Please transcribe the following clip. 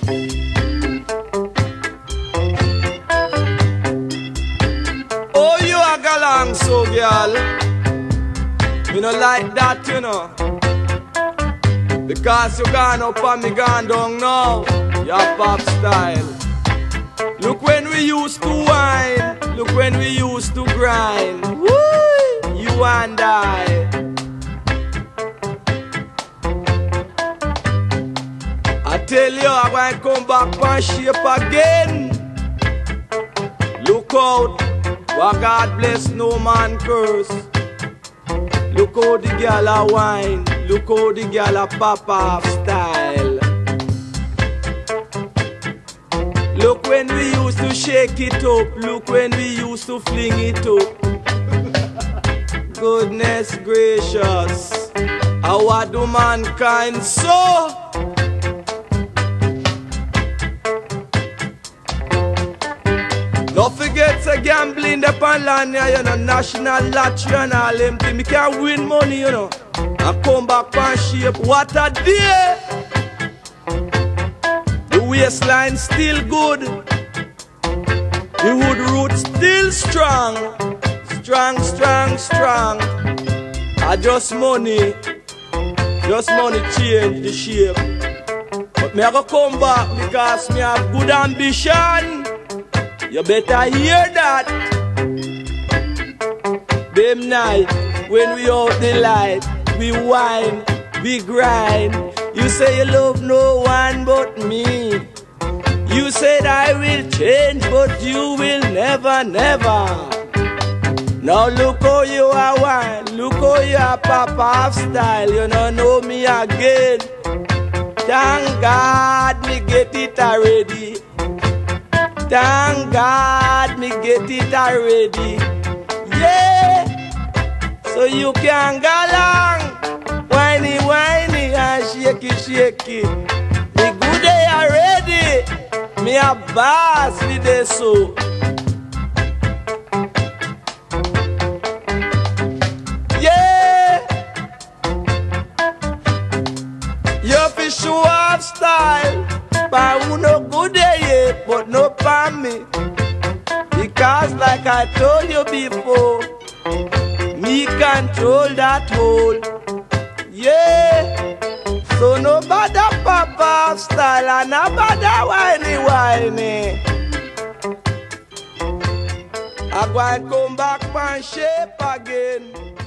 Oh, you a galang so, girl. Me no like that, you know. Because you gone up and me gone down now. Your pop style. Look when we used to whine. Look when we used to grind. Woo! You and I. I tell you, I'm going to come back and shape again. Look out, what God bless, no man curse. Look how the girl a wine, look how the girl a pop off style. Look when we used to shake it up, look when we used to fling it up. Goodness gracious, how do mankind so? Don't forget to gambling the pan land, you know, national lottery and all them things. Me can win money, you know, and come back and shape. What a day! The waistline still good. The hood root still strong. Strong, strong, strong. I just money change the shape. But me I go come back because me have good ambition. You better hear that. Them night when we out the light, we whine, we grind. You say you love no one but me. You said I will change, but you will never, never. Now look how you are whine, look how you are pop off style. You don't know me again. Thank God me get it already. Thank God me get it already. Yeah. So you can go along, whiny, whiny and shake it, shake it. Me good day already. Me a boss with this so. Yeah. You fi show off style. But who no good day yet, but no for me. Because like I told you before, me control that whole. Yeah. So no bother pop off style and no bother whiny whiny. I go and come back and shape again.